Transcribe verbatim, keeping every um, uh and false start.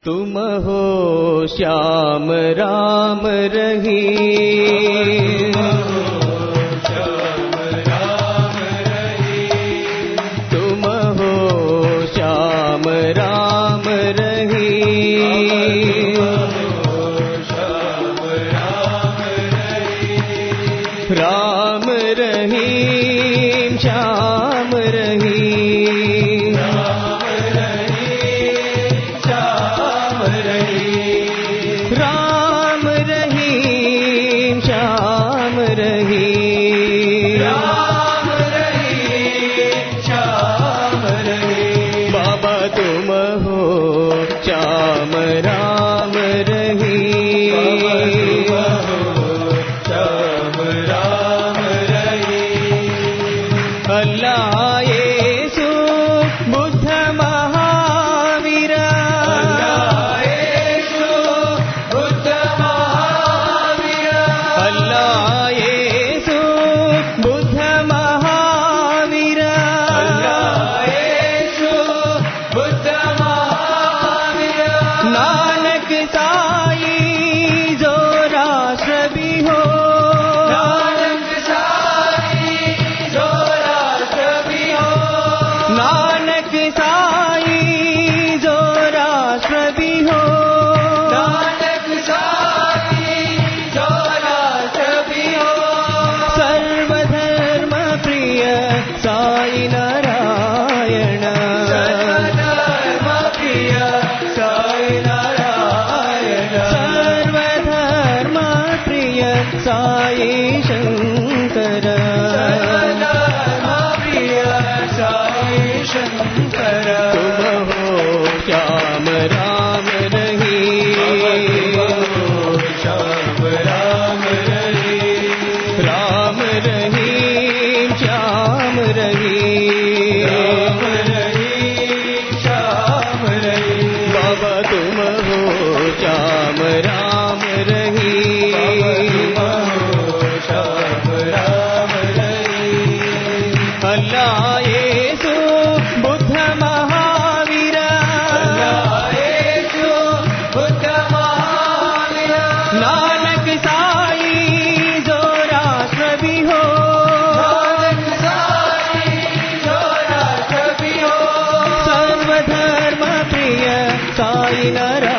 तुम हो श्याम राम रहीम, श्याम राम रहीम, तुम हो श्याम राम रहीम, श्याम राम रहीम, राम रहीम श्याम रहीम, राम रहीम श्याम रहीम, राम रहीम श्याम रहीम, बाबा तुम हो श्याम राम रहीम, श्याम राम रहीम, अल्लाह येसु बुद्ध महावीर, अल्लाह येसु बुद्ध महावीर, अल्लाह येसु बुद्ध महावीर, अल्लाह येसु बुद्ध महावीर, नानक साई जो राष्ट्र भी हो, नानक साई जो राष्ट्र भी हो, नानक साई जो राष्ट्र भी हो, नानक साई जो राष्ट्र भी हो, सर्वधर्म प्रिय साई नारायण, सर्वधर्म प्रिय साई नारायण, सर्वधर्म प्रिय साई शंकर, सर्वधर्म प्रिय साई शंकर, तुम हो श्याम राम रहीम, श्याम राम रहीम, राम रहीम श्याम रहीम, राम रहीम श्याम रहीम, बाबा तुम हो श्याम राम रहीम, श्याम राम रहीम, अल्लाह येसु बुद्ध महावीर, अल्लाह येसु बुद्ध महावीर, नानक साई जो राष्ट्र भी हो, नानक साई जो राष्ट्र भी हो, सर्वधर्म प्रिय साई नारायण,